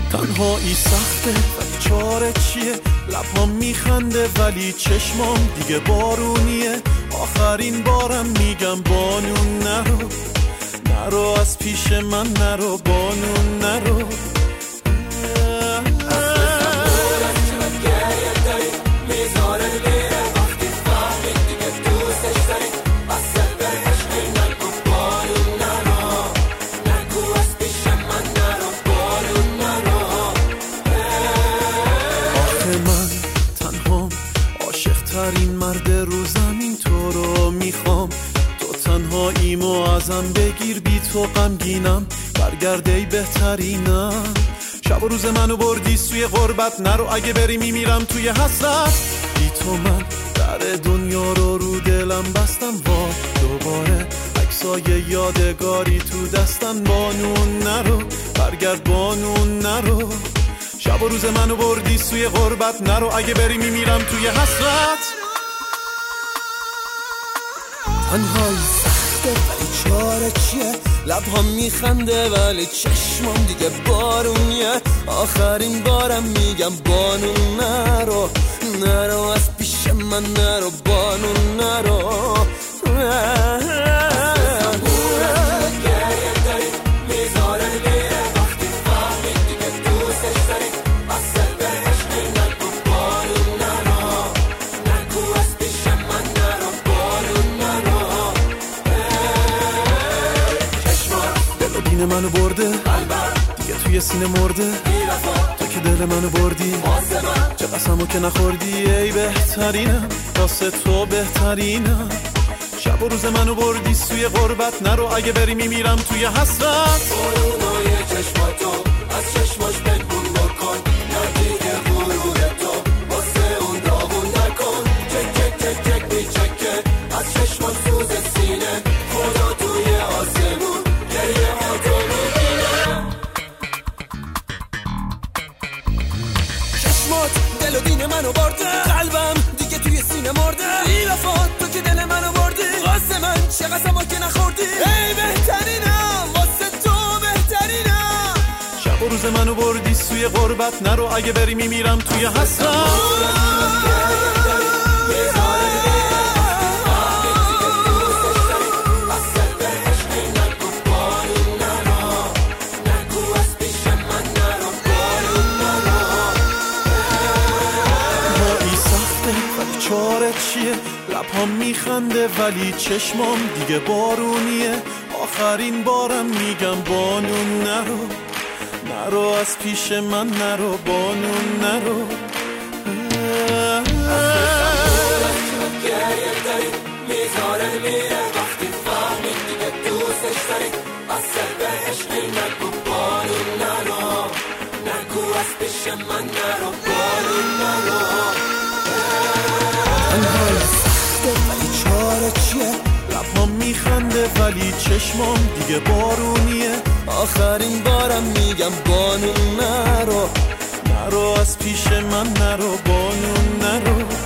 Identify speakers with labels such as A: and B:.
A: تنهایی سخته ولی چاره چیه، لبهام میخنده ولی چشمام دیگه بارونیه. آخرین بارم میگم بانون نرو، نرو از پیش من نرو، بانون نرو. ترین مرد رو زمین تو رو میخوام، تو تنهاییمو ازم بگیر، بی تو غمگینم، برگرد ای بهترینم. شب و روز منو بردی سوی غربت، نرو اگه بری میمیرم توی حسرت. بی تو من در دنیا رو دلم بستم، وا دوباره عکسای یادگاری تو دستم. بانون نرو برگرد، بانون نرو. شب و روز منو بردی سوی غربت، نرو اگه بری میمیرم توی حسرت.
B: تنهایی سخته ولی چاره چیه، لبهام میخنده ولی چشمام دیگه بارونیه. آخرین بارم میگم بانون نرو، نرو از پیش من نرو، بانون نرو.
A: دین منو برده دیگه توی سینه مرده، تو که دل منو بردی، چه قسمو که نخوردی. ای بهترینم واسه تو بهترینم. شب و روز منو بردی سوی غربت، نرو اگه بری میمیرم توی حسرت.
B: بارونای چشماتو از چشماش بگون بکن، ندیگه غرور تو واسه اون داغون نکن. چک چک چک چک بی چکه از چشماش سوز سینه، خدا توی آسمون گریه هاتو میبینه. چشمات دل و دین منو برده، قلبم دیگه توی سینه مرده. بی وفا تو که دل منو بردی، واسه من چه قسمو که نخوردی. ای بهترینم واسه تو بهترینم.
A: شب و روز منو بردی سوی غربت، نرو اگه بری میمیرم توی حسرت. چاره چیه، لبهام میخنده ولی چشمام دیگه بارونیه. آخرین بارم میگم بانون نرو، نرو از پیش من نرو، بانون نرو.
B: گریه داری میذاره میره، وقتی فهمید دیگه دوستش داری، از سر بهش نگو بانون نرو، نگو از پیش من نرو، بانون نرو.
A: تنهایی سخته ولی چاره چیه، لبهام میخنده ولی چشمام دیگه بارونیه.
B: آخرین بارم میگم بانون نرو،
A: نرو از پیش من نرو، بانون نرو.